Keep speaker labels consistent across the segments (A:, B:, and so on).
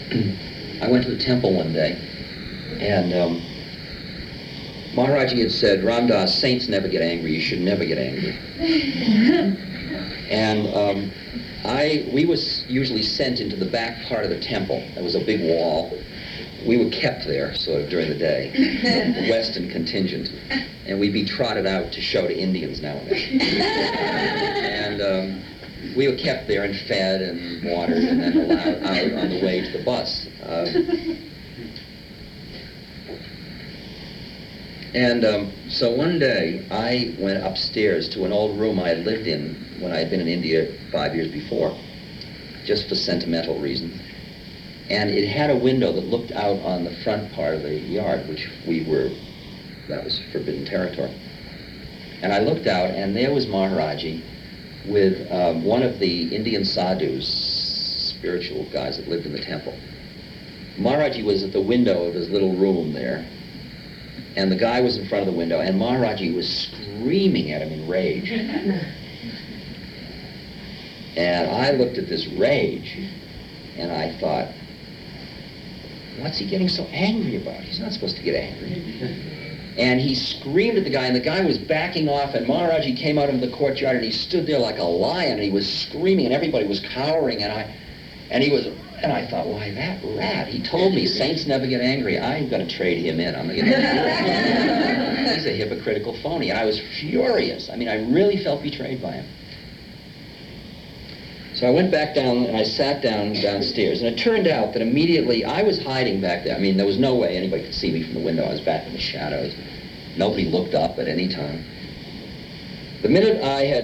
A: I went to the temple one day, and Maharaji had said, Ram Dass, saints never get angry. You should never get angry. And we was usually sent into the back part of the temple. There was a big wall. We were kept there sort of during the day, the Western contingent, and we'd be trotted out to show to Indians now and then. And we were kept there and fed and watered and then allowed out on the way to the bus. So one day I went upstairs to an old room I had lived in when I had been in India 5 years before, just for sentimental reasons. And it had a window that looked out on the front part of the yard, which that was forbidden territory. And I looked out, and there was Maharaji with one of the Indian sadhus, spiritual guys that lived in the temple. Maharaji was at the window of his little room there, and the guy was in front of the window, and Maharaji was screaming at him in rage. And I looked at this rage, and I thought, what's he getting so angry about? He's not supposed to get angry. And he screamed at the guy, and the guy was backing off, and Maharaji came out into the courtyard, and he stood there like a lion, and he was screaming, and everybody was cowering, and I thought, why, that rat, he told me saints never get angry. I'm going to trade him in. I'm going to get angry. He's a hypocritical phony. And I was furious. I mean, I really felt betrayed by him. So I went back down, and I sat downstairs, and it turned out that immediately I was hiding back there. I mean, there was no way anybody could see me from the window. I was back in the shadows. Nobody looked up at any time. The minute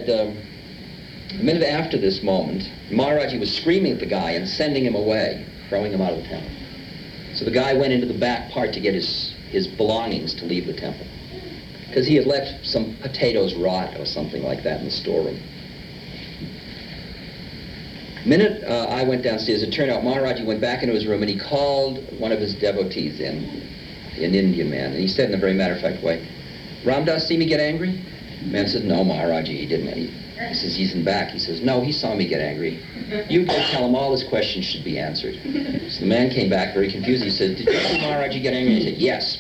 A: after this moment, Maharaji was screaming at the guy and sending him away, throwing him out of the temple. So the guy went into the back part to get his belongings to leave the temple, because he had left some potatoes rot or something like that in the storeroom. The minute I went downstairs, it turned out Maharaji went back into his room and he called one of his devotees in, an Indian man, and he said in a very matter-of-fact way, Ram Dass see me get angry? The man said, no, Maharaji, he didn't. He says, he's in back. He says, no, he saw me get angry. You go tell him all his questions should be answered. So the man came back very confused. He said, did you see Maharaji get angry? He said, yes.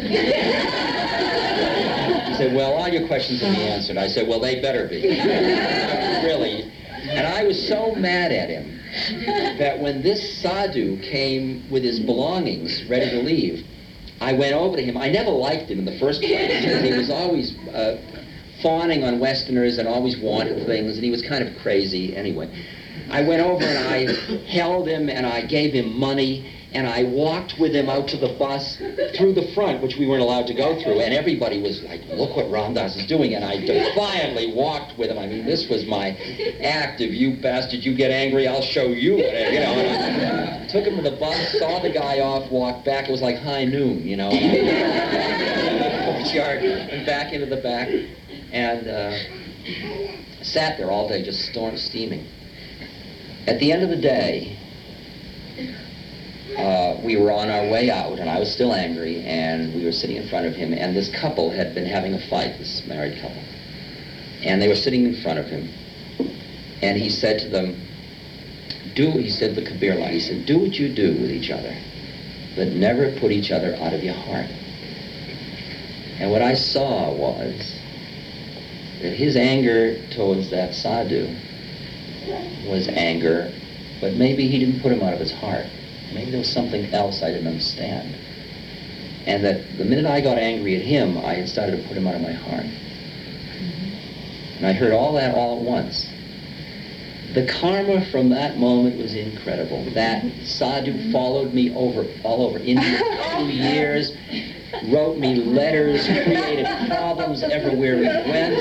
A: He said, well, all your questions will be answered. I said, well, they better be. Really. And I was so mad at him that when this sadhu came with his belongings ready to leave, I went over to him. I never liked him in the first place because he was always fawning on Westerners and always wanted things, and he was kind of crazy anyway. I went over and I held him and I gave him money, and I walked with him out to the bus through the front, which we weren't allowed to go through, and everybody was like, look what Ram Dass is doing, and I defiantly walked with him. I mean, this was my act of, you bastard, you get angry, I'll show you, you know. And I took him to the bus, saw the guy off, walked back. It was like high noon, you know. Courtyard, and back into the back, and sat there all day just steaming. At the end of the day, we were on our way out, and I was still angry, and we were sitting in front of him, and this couple had been having a fight, this married couple. And they were sitting in front of him, and he said to them, he said the Kabir line, he said, do what you do with each other, but never put each other out of your heart. And what I saw was that his anger towards that sadhu was anger, but maybe he didn't put him out of his heart. Maybe there was something else I didn't understand. And that the minute I got angry at him, I had started to put him out of my heart. And I heard all that all at once. The karma from that moment was incredible. That sadhu followed me all over India for 2 years, wrote me letters, created problems everywhere we went.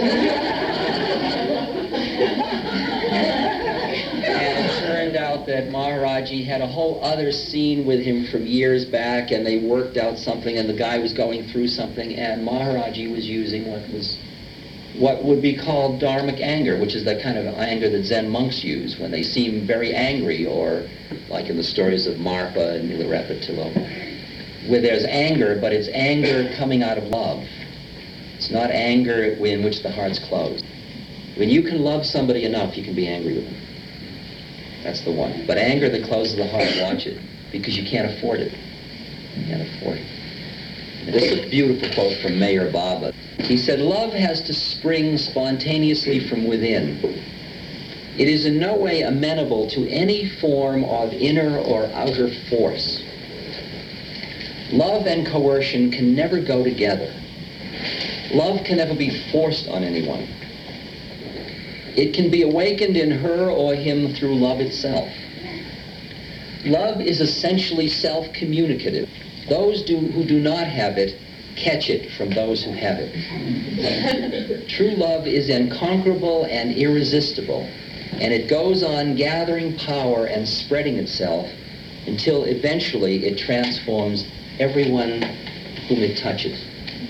A: Out that Maharaji had a whole other scene with him from years back, and they worked out something, and the guy was going through something, and Maharaji was using what would be called dharmic anger, which is that kind of anger that Zen monks use when they seem very angry, or like in the stories of Marpa and Milarepa, where there's anger, but it's anger coming out of love. It's not anger in which the heart's closed. When you can love somebody enough, you can be angry with them. That's the one. But anger that closes the heart, watch it. because you can't afford it. You can't afford it. And this is a beautiful quote from Meher Baba. He said, "Love has to spring spontaneously from within. It is in no way amenable to any form of inner or outer force. Love and coercion can never go together. Love can never be forced on anyone. It can be awakened in her or him through love itself. Love is essentially self-communicative. Those who do not have it catch it from those who have it. True love is unconquerable and irresistible, and it goes on gathering power and spreading itself until eventually it transforms everyone whom it touches."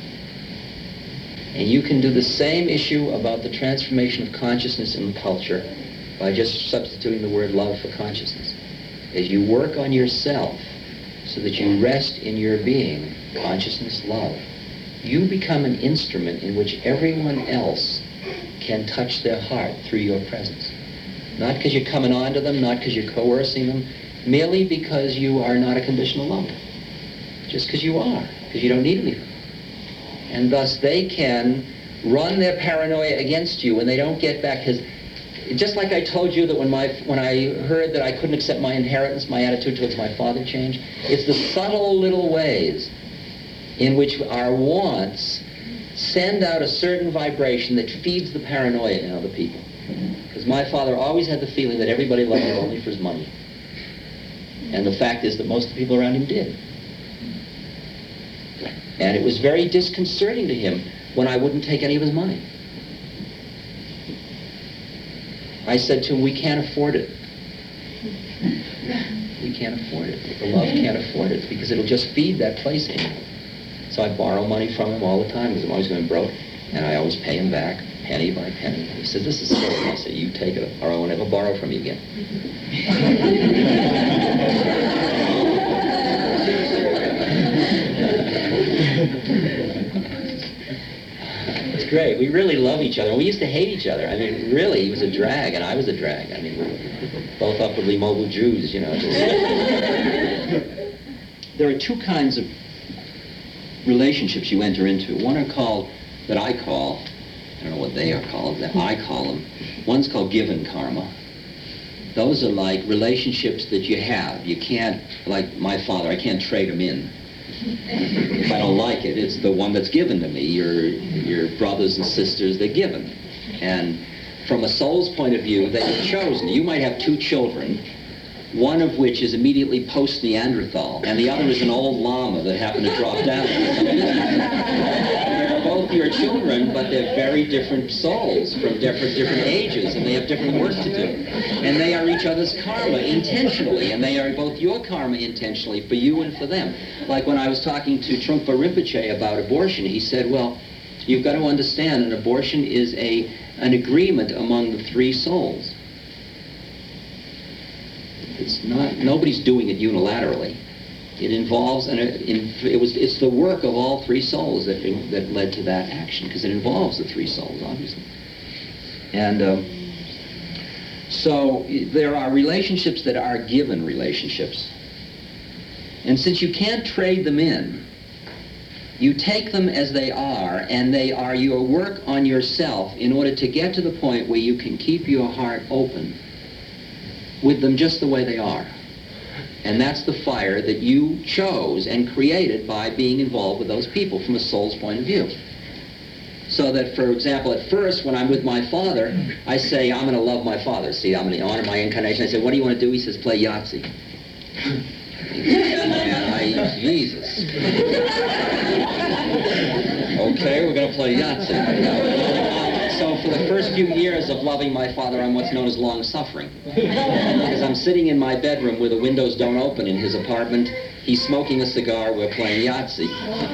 A: And you can do the same issue about the transformation of consciousness in the culture by just substituting the word love for consciousness. As you work on yourself so that you rest in your being, consciousness, love, you become an instrument in which everyone else can touch their heart through your presence. Not because you're coming on to them, not because you're coercing them, merely because you are not a conditional lover. Just because you are, because you don't need anything. And thus they can run their paranoia against you when they don't get back. Because just like I told you that when I heard that I couldn't accept my inheritance, my attitude towards my father changed. It's the subtle little ways in which our wants send out a certain vibration that feeds the paranoia in other people. Because my father always had the feeling that everybody loved him only for his money. And the fact is that most of the people around him did. And it was very disconcerting to him when I wouldn't take any of his money. I said to him, "We can't afford it. We can't afford it. The love can't afford it because it'll just feed that place in you." So I borrow money from him all the time because I'm always going broke, and I always pay him back penny by penny. He said, "This is silly." I said, "You take it or I won't ever borrow from you again." It's great. We really love each other. We used to hate each other. I mean, really, he was a drag and I was a drag. I mean, we were both upwardly mobile Jews, you know. There are two kinds of relationships you enter into. One are called, that I call, I don't know what they are called, that I call them. One's called given karma. Those are like relationships that you have. You can't, like my father, I can't trade him in. If I don't like it, it's the one that's given to me. Your brothers and sisters, they're given. And from a soul's point of view, they've chosen. You might have two children, one of which is immediately post-Neanderthal, and the other is an old llama that happened to drop down. They're both your children, but they're very different souls from different ages, and they have different work to do. And they are each other's karma intentionally, and they are both your karma intentionally for you and for them. Like when I was talking to Trungpa Rinpoche about abortion, he said, well, you've got to understand an abortion is an agreement among the three souls. It's not, nobody's doing it unilaterally. It involves, it's the work of all three souls that led to that action, because it involves the three souls, obviously. And so there are relationships that are given relationships. And since you can't trade them in, you take them as they are, and they are your work on yourself in order to get to the point where you can keep your heart open with them just the way they are. And that's the fire that you chose and created by being involved with those people from a soul's point of view. So that, for example, at first, when I'm with my father, I say, I'm going to love my father. See, I'm going to honor my incarnation. I say, what do you want to do? He says, play Yahtzee. And Jesus. Okay, we're going to play Yahtzee. So for the first few years of loving my father, I'm what's known as long-suffering. Because I'm sitting in my bedroom where the windows don't open in his apartment. He's smoking a cigar, we're playing Yahtzee.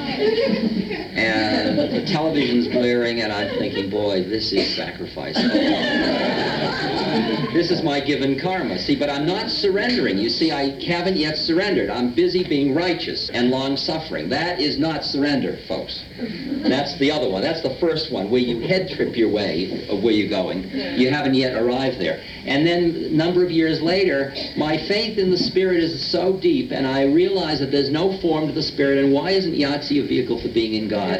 A: And the television's blaring, and I'm thinking, boy, this is sacrifice. This is my given karma. See, but I'm not surrendering. You see, I haven't yet surrendered. I'm busy being righteous and long-suffering. That is not surrender, folks. That's the other one. That's the first one, where you head trip your way of where you're going. You haven't yet arrived there. And then a number of years later, my faith in the Spirit is so deep, and I realize that there's no form to the Spirit, and why isn't Yahtzee a vehicle for being in God?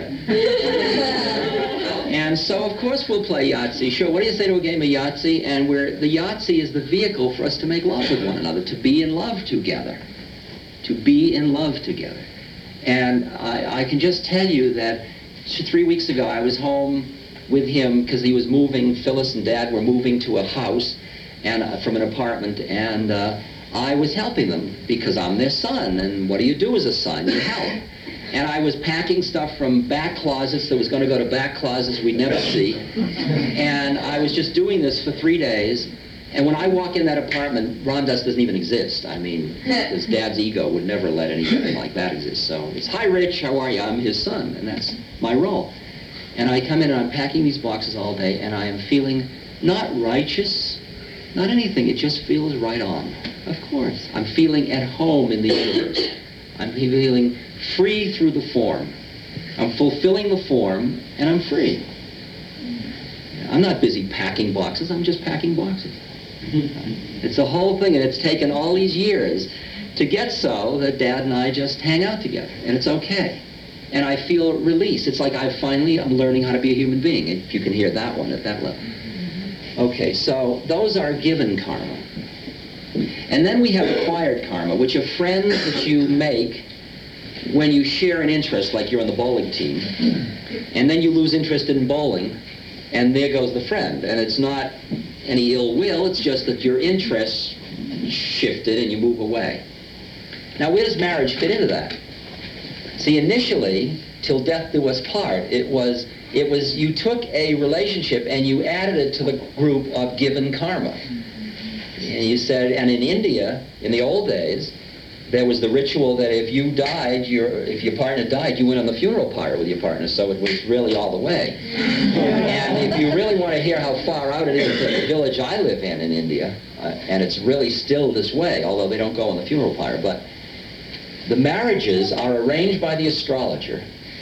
A: And so, of course, we'll play Yahtzee. Sure, what do you say to a game of Yahtzee? And the Yahtzee is the vehicle for us to make love with one another, to be in love together. To be in love together. And I can just tell you that 3 weeks ago, I was home with him because he was moving. Phyllis and Dad were moving to a house and from an apartment, and I was helping them because I'm their son, and what do you do as a son? You help. And I was packing stuff from back closets that was going to go to back closets we'd never see. And I was just doing this for 3 days. And when I walk in that apartment, Ramdas doesn't even exist. I mean, his dad's ego would never let anything like that exist. So it's, hi, Rich, how are you? I'm his son, and that's my role. And I come in and I'm packing these boxes all day, and I am feeling not righteous, not anything. It just feels right on. Of course. I'm feeling at home in the universe. I'm feeling free through the form. I'm fulfilling the form, and I'm free. I'm not busy packing boxes. I'm just packing boxes. It's a whole thing, and it's taken all these years to get so that Dad and I just hang out together, and it's okay. And I feel release. It's like I'm learning how to be a human being, if you can hear that one at that level. Okay, so those are given karma. And then we have acquired karma, which are friends that you make when you share an interest, like you're on the bowling team, and then you lose interest in bowling, and there goes the friend. And it's not any ill will, it's just that your interests shifted and you move away. Now, where does marriage fit into that? See, initially, till death do us part, it was you took a relationship and you added it to the group of given karma. And you said, and in India, in the old days, there was the ritual that if you died, if your partner died, you went on the funeral pyre with your partner, so it was really all the way. And if you really want to hear how far out it is in the village I live in India, and it's really still this way, although they don't go on the funeral pyre, but the marriages are arranged by the astrologer.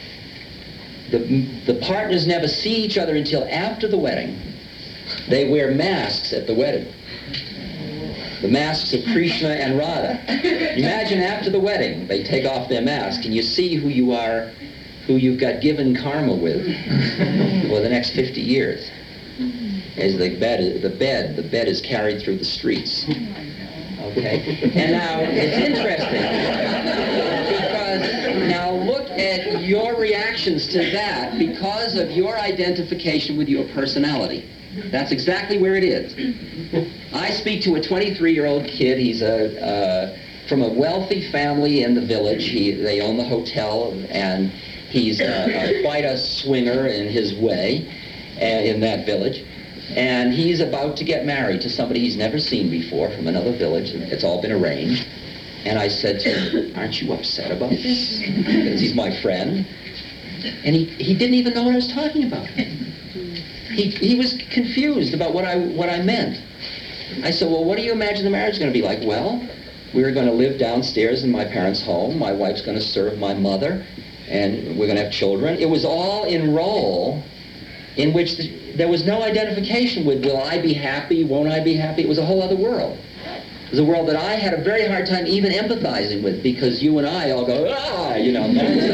A: The partners never see each other until after the wedding. They wear masks at the wedding. The masks of Krishna and Radha. Imagine after the wedding, they take off their mask and you see who you are, who you've got given karma with for the next 50 years. As the bed is carried through the streets. Okay? And now, it's interesting because now look at your reactions to that because of your identification with your personality. That's exactly where it is. I speak to a 23-year-old kid. He's from a wealthy family in the village. They own the hotel, and he's quite a swinger in his way in that village. And he's about to get married to somebody he's never seen before from another village. It's all been arranged. And I said to him, aren't you upset about this? Because he's my friend. And he didn't even know what I was talking about. He was confused about what I meant. I said, well, what do you imagine the marriage is going to be like? Well, we're going to live downstairs in my parents' home. My wife's going to serve my mother, and we're going to have children. It was all in role in which there was no identification with, will I be happy, won't I be happy? It was a whole other world. It was a world that I had a very hard time even empathizing with, because you and I all go, you know.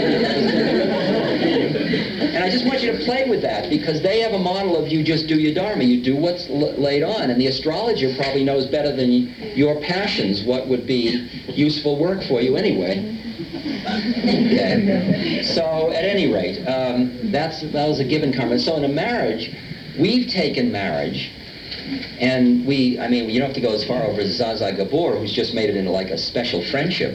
A: And I just want you to play with that, because they have a model of you just do your dharma. You do what's laid on. And the astrologer probably knows better than your passions what would be useful work for you anyway. Okay. So at any rate, that was a given karma. So in a marriage, we've taken marriage, and you don't have to go as far over as Zaza Gabor, who's just made it into like a special friendship.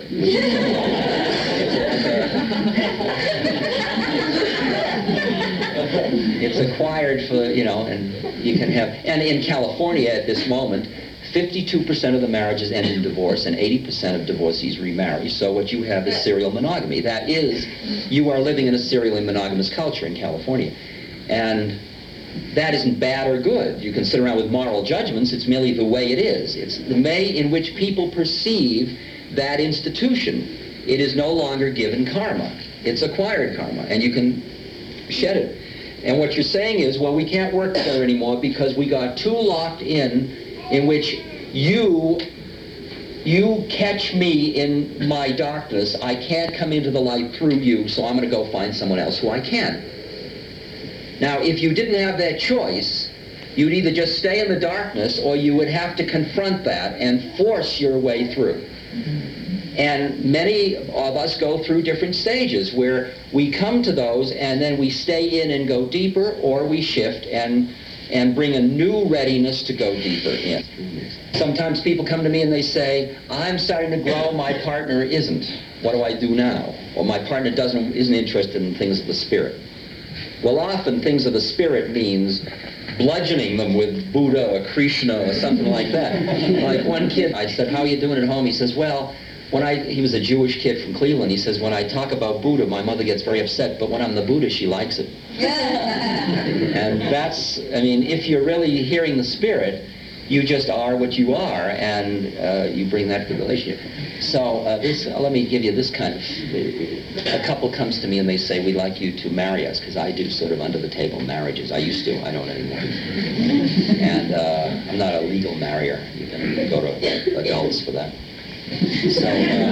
A: It's acquired for, and you can have, and in California at this moment, 52% of the marriages end in divorce and 80% of divorcees remarry. So what you have is serial monogamy. That is, you are living in a serially monogamous culture in California. And that isn't bad or good. You can sit around with moral judgments. It's merely the way it is. It's the way in which people perceive that institution. It is no longer given karma. It's acquired karma, and you can shed it. And what you're saying is, well, we can't work together anymore because we got too locked in which you catch me in my darkness. I can't come into the light through you, so I'm going to go find someone else who I can. Now, if you didn't have that choice, you'd either just stay in the darkness or you would have to confront that and force your way through. And many of us go through different stages where we come to those and then we stay in and go deeper, or we shift and bring a new readiness to go deeper in. Sometimes people come to me and they say, I'm starting to grow, my partner isn't. What do I do now? Or my partner isn't interested in things of the spirit. Well, often things of the spirit means bludgeoning them with Buddha or Krishna or something like that. Like one kid, I said, how are you doing at home? He says, well, he was a Jewish kid from Cleveland. He says, when I talk about Buddha, my mother gets very upset, but when I'm the Buddha, she likes it. And that's, I mean, if you're really hearing the spirit, you just are what you are, and you bring that to the relationship. So let me give you this kind of, a couple comes to me and they say, we'd like you to marry us, because I do sort of under-the-table marriages. I used to, I don't anymore. And I'm not a legal marrier. You can go to adults for that. So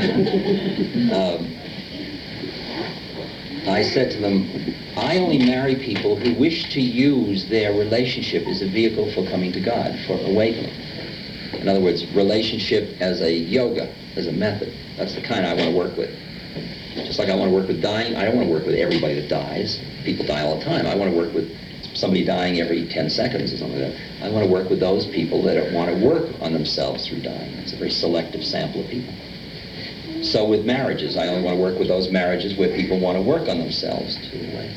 A: I said to them, I only marry people who wish to use their relationship as a vehicle for coming to God, for awakening. In other words, relationship as a yoga, as a method. That's the kind I want to work with. Just like I want to work with dying, I don't want to work with everybody that dies. People die all the time. I want to work with somebody dying every 10 seconds or something like that. I want to work with those people that want to work on themselves through dying. It's a very selective sample of people. So with marriages, I only want to work with those marriages where people want to work on themselves to awaken.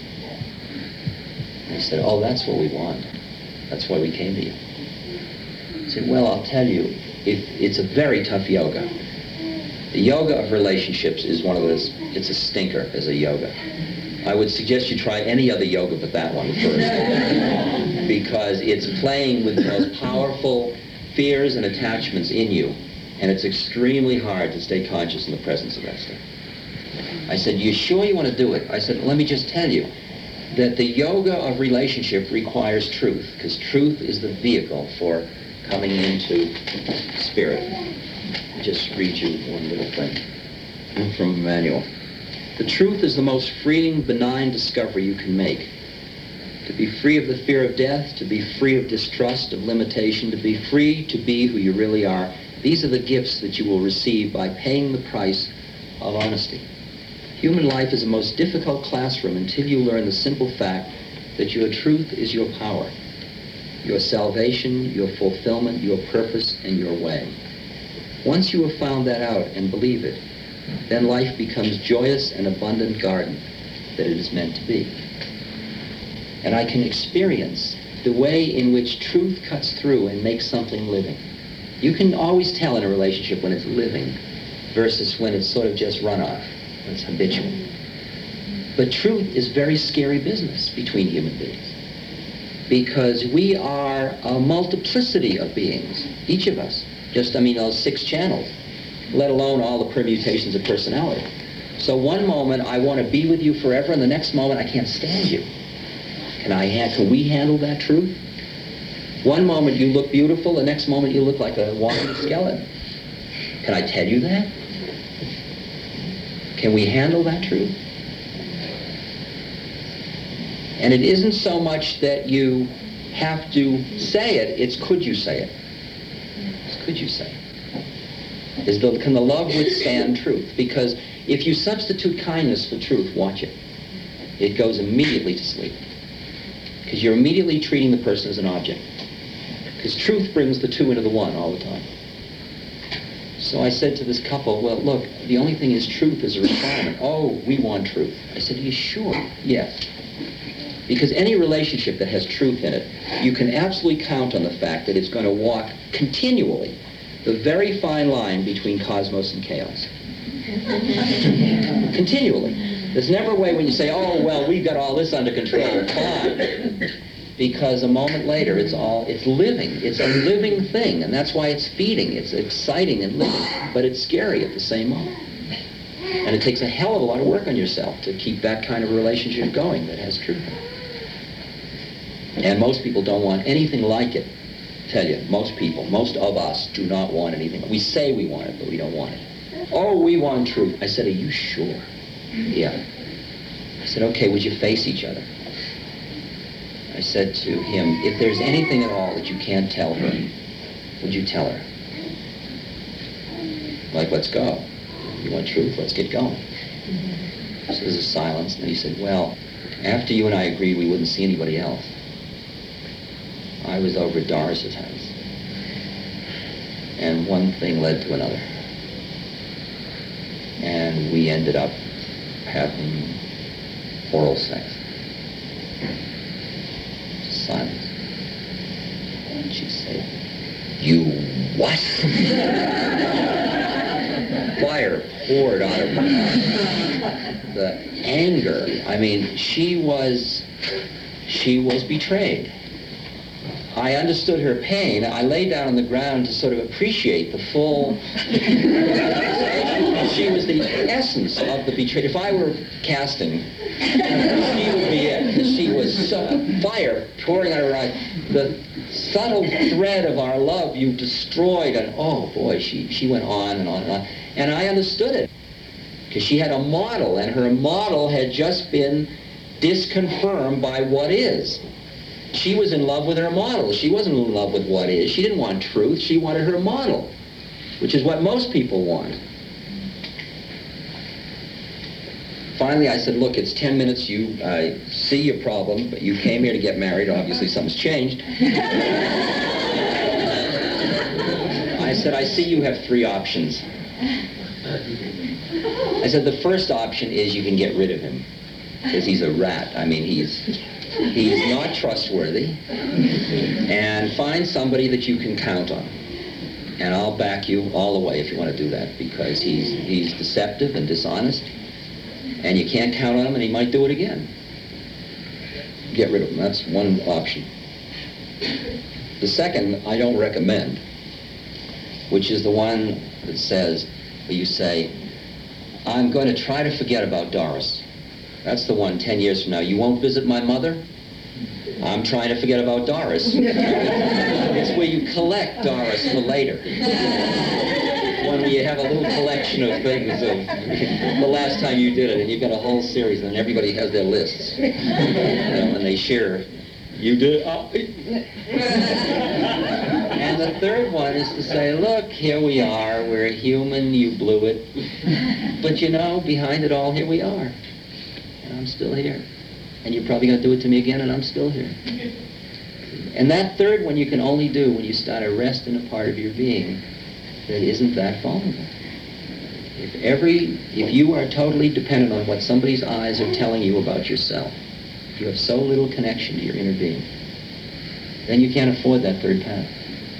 A: He said, oh, that's what we want. That's why we came to you. I said, well, I'll tell you, it's a very tough yoga. The yoga of relationships is one of those, it's a stinker as a yoga. I would suggest you try any other yoga but that one first. Because it's playing with the most powerful fears and attachments in you. And it's extremely hard to stay conscious in the presence of that stuff. I said, you sure you want to do it? I said, let me just tell you that the yoga of relationship requires truth, because truth is the vehicle for coming into spirit. I'll just read you one little thing from Emmanuel. The truth is the most freeing, benign discovery you can make. To be free of the fear of death, to be free of distrust, of limitation, to be free to be who you really are. These are the gifts that you will receive by paying the price of honesty. Human life is a most difficult classroom until you learn the simple fact that your truth is your power, your salvation, your fulfillment, your purpose, and your way. Once you have found that out and believe it, then life becomes joyous and abundant garden that it is meant to be. And I can experience the way in which truth cuts through and makes something living. You can always tell in a relationship when it's living versus when it's sort of just runoff, when it's habitual. But truth is very scary business between human beings, because we are a multiplicity of beings, each of us. Just, those 6 channels, let alone all the permutations of personality. So one moment I want to be with you forever, and the next moment I can't stand you. Can we handle that truth? One moment you look beautiful, the next moment you look like a walking skeleton. Can I tell you that? Can we handle that truth? And it isn't so much that you have to say it, it's could you say it? It's could you say it? Can the love withstand truth? Because if you substitute kindness for truth, watch it. It goes immediately to sleep. Because you're immediately treating the person as an object. Because truth brings the two into the one all the time. So I said to this couple, well, look, the only thing is truth is a requirement. Oh, we want truth. I said, are you sure? Yes. Because any relationship that has truth in it, you can absolutely count on the fact that it's going to walk continually the very fine line between cosmos and chaos. Continually. There's never a way when you say, oh, well, we've got all this under control, fine. because a moment later it's living. It's a living thing, and that's why it's feeding. It's exciting and living, but it's scary at the same moment. And it takes a hell of a lot of work on yourself to keep that kind of relationship going that has truth in it. And most people don't want anything like it. Tell you, most of us do not want anything. We say we want it, but we don't want it. Oh, we want truth. I said, are you sure? Yeah. I said, okay, would you face each other? I said to him, if there's anything at all that you can't tell her, would you tell her? Like, let's go. You want truth? Let's get going. So there's a silence, and then he said, well, after you and I agreed we wouldn't see anybody else, I was over at Doris's house. And one thing led to another. And we ended up having oral sex. Silence. And she said, you what? Fire poured out of her. The anger. I mean, she was betrayed. I understood her pain. I lay down on the ground to sort of appreciate the full... She was the essence of the betrayed. If I were casting, she would be it. Because she was fire pouring out of her eyes. The subtle thread of our love you destroyed. And oh boy, she went on and on and on. And I understood it. Because she had a model, and her model had just been disconfirmed by what is. She was in love with her model. She wasn't in love with what is. She didn't want truth. She wanted her model, which is what most people want. Finally, I said, look, it's 10 minutes. I see your problem, but you came here to get married. Obviously, something's changed. I said, I see you have 3 options. I said, the first option is you can get rid of him, because he's a rat. I mean, he's not trustworthy, and find somebody that you can count on. And I'll back you all the way if you want to do that, because he's deceptive and dishonest, and you can't count on him, and he might do it again. Get rid of him. That's one option. The second, I don't recommend, which is the one that says, where you say, I'm going to try to forget about Doris. That's the one 10 years from now. You won't visit my mother? I'm trying to forget about Doris. It's where you collect Doris for later. When you have a little collection of things of the last time you did it, and you've got a whole series, and everybody has their lists. And they share. You did? Oh. And the third one is to say, look, here we are. We're human. You blew it. But you know, behind it all, here we are. And I'm still here. And you're probably going to do it to me again, and I'm still here. And that third one you can only do when you start to rest in a part of your being that isn't that vulnerable. If you are totally dependent on what somebody's eyes are telling you about yourself, you have so little connection to your inner being, then you can't afford that third path.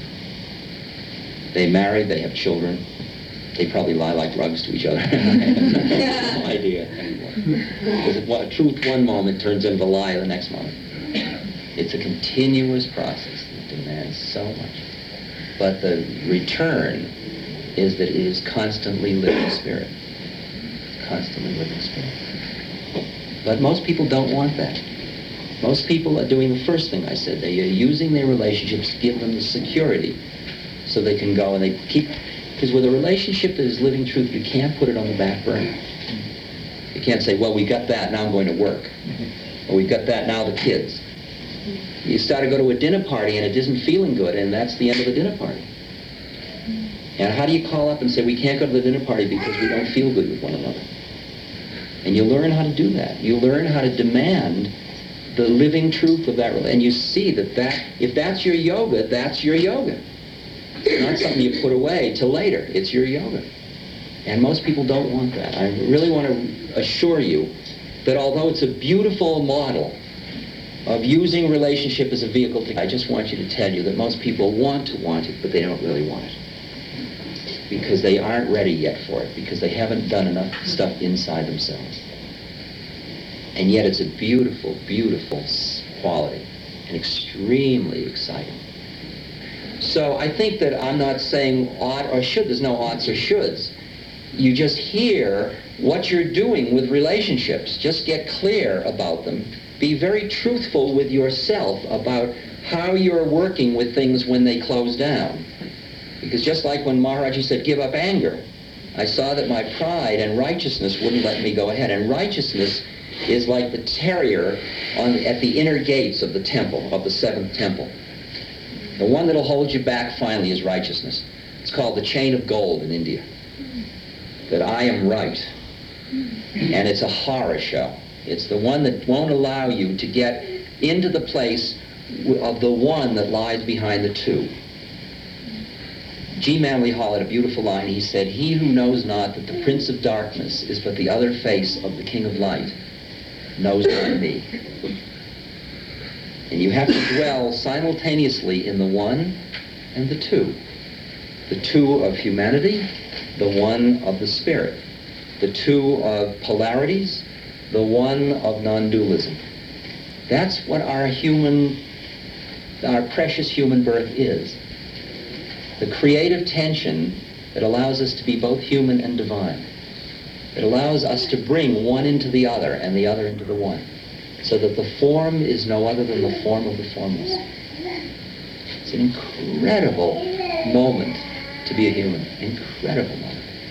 A: They marry, they have children, they probably lie like rugs to each other. I have no idea anymore. Because truth one moment turns into a lie the next moment. It's a continuous process that demands so much. But the return is that it is constantly living spirit. Constantly living spirit. But most people don't want that. Most people are doing the first thing I said. They are using their relationships to give them the security so they can go and they keep... Because with a relationship that is living truth, you can't put it on the back burner. You can't say, well, we got that, now I'm going to work. Or we got that, now the kids. You start to go to a dinner party and it isn't feeling good, and that's the end of the dinner party. And how do you call up and say, we can't go to the dinner party because we don't feel good with one another? And you learn how to do that. You learn how to demand the living truth of that relationship. And you see that if that's your yoga, that's your yoga. It's not something you put away till later. It's your yoga. And most people don't want that. I really want to assure you that although it's a beautiful model of using relationship as a vehicle, I just want you to tell you that most people want it, but they don't really want it. Because they aren't ready yet for it, because they haven't done enough stuff inside themselves. And yet it's a beautiful, beautiful quality. and extremely exciting. So I think that I'm not saying ought or should. There's no oughts or shoulds. You just hear what you're doing with relationships. Just get clear about them. Be very truthful with yourself about how you're working with things when they close down. Because just like when Maharaji said, give up anger, I saw that my pride and righteousness wouldn't let me go ahead. And righteousness is like the terrier at the inner gates of the temple, of the seventh temple. The one that'll hold you back finally is righteousness. It's called the chain of gold in India. That I am right. And it's a horror show. It's the one that won't allow you to get into the place of the one that lies behind the two. G. Manly Hall had a beautiful line. He said, he who knows not that the Prince of Darkness is but the other face of the King of Light knows not me. And you have to dwell simultaneously in the one and the two. The two of humanity, the one of the spirit. The two of polarities, the one of non-dualism. That's what our precious human birth is. The creative tension that allows us to be both human and divine. It allows us to bring one into the other and the other into the one, so that the form is no other than the form of the formless. It's an incredible moment to be a human. Incredible moment.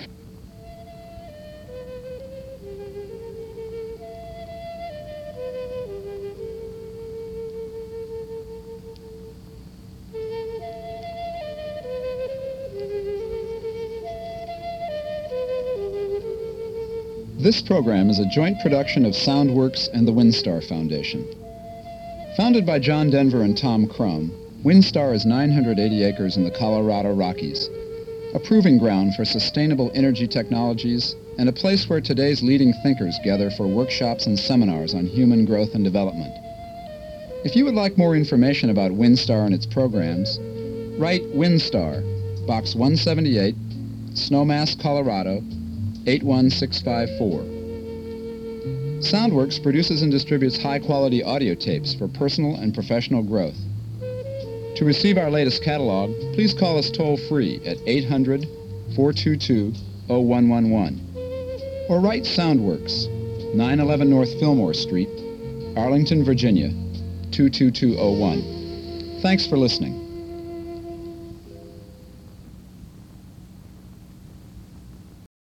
B: This program is a joint production of Soundworks and the WinStar Foundation. Founded by John Denver and Tom Crum, WinStar is 980 acres in the Colorado Rockies, a proving ground for sustainable energy technologies and a place where today's leading thinkers gather for workshops and seminars on human growth and development. If you would like more information about WinStar and its programs, write WinStar, Box 178, Snowmass, Colorado, 81654. Soundworks produces and distributes high-quality audio tapes for personal and professional growth. To receive our latest catalog, please call us toll-free at 800-422-0111 or write Soundworks, 911 North Fillmore Street, Arlington, Virginia, 22201. Thanks for listening.